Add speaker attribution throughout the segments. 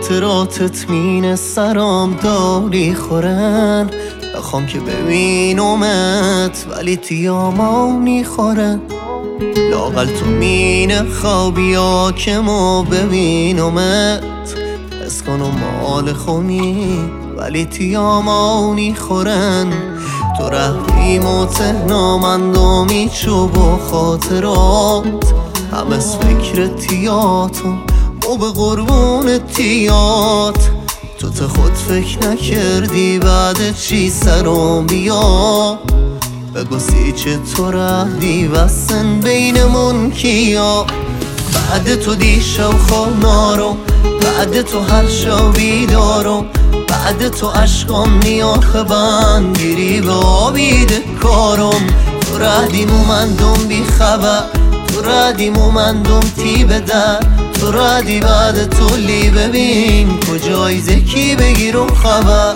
Speaker 1: خاطراتت مین سرام داری خورن. بخوام که ببینمت ولی تیامانی خورن. لاقل تو مین خوابیا که ما ببینمت حس کنم مال خونی ولی تیامانی خورن. تو رفتیم و تهنامندامی چو با خاطرات هم از فکر تیاتم و به قربون تیات. تو خود فکر نکردی بعد چی سرم بیا. بگو چه تو رهدی وسن بینمون کیا. بعد تو دیشب خوابنارم، بعد تو هر شب بیدارم، بعد تو عشقام نیاخ بندگیری به آبید کارم. تو ردیم و مندم بی خبر، تو ردیم و مندم تی بدر. تو ردی بعد تو لی ببین کجای زکی بگیرم خبر.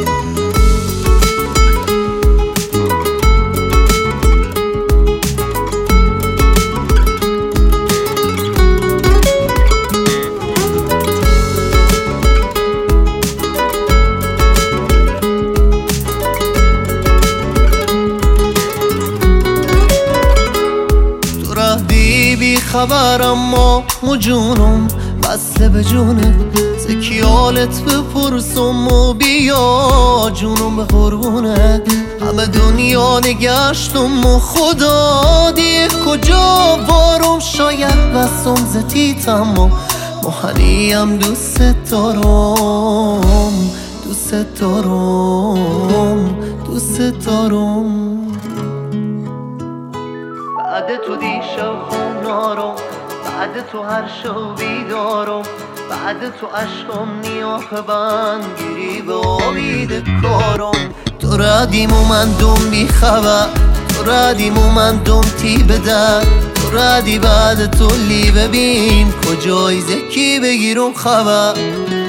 Speaker 1: بی خبر اما جونم بسته به جونه زکیالت بپرسم و بیا جونم به قربونه. همه دنیا نگشتم و خدا دیگه کجا وارم. شاید بسم زتیت اما محنیم دوست دارم، دوست دارم، دوست دارم. بعد تو دیشب خونارم، بعد تو هر شب بیدارم، بعد تو عشقم نیاخ بندگیری به آبید کارم. تو ردیم و مندم بی خبر، تو ردیم و مندم تی بدر. تو ردی بعد تو لی ببین کجای زکی بگیرم خبر.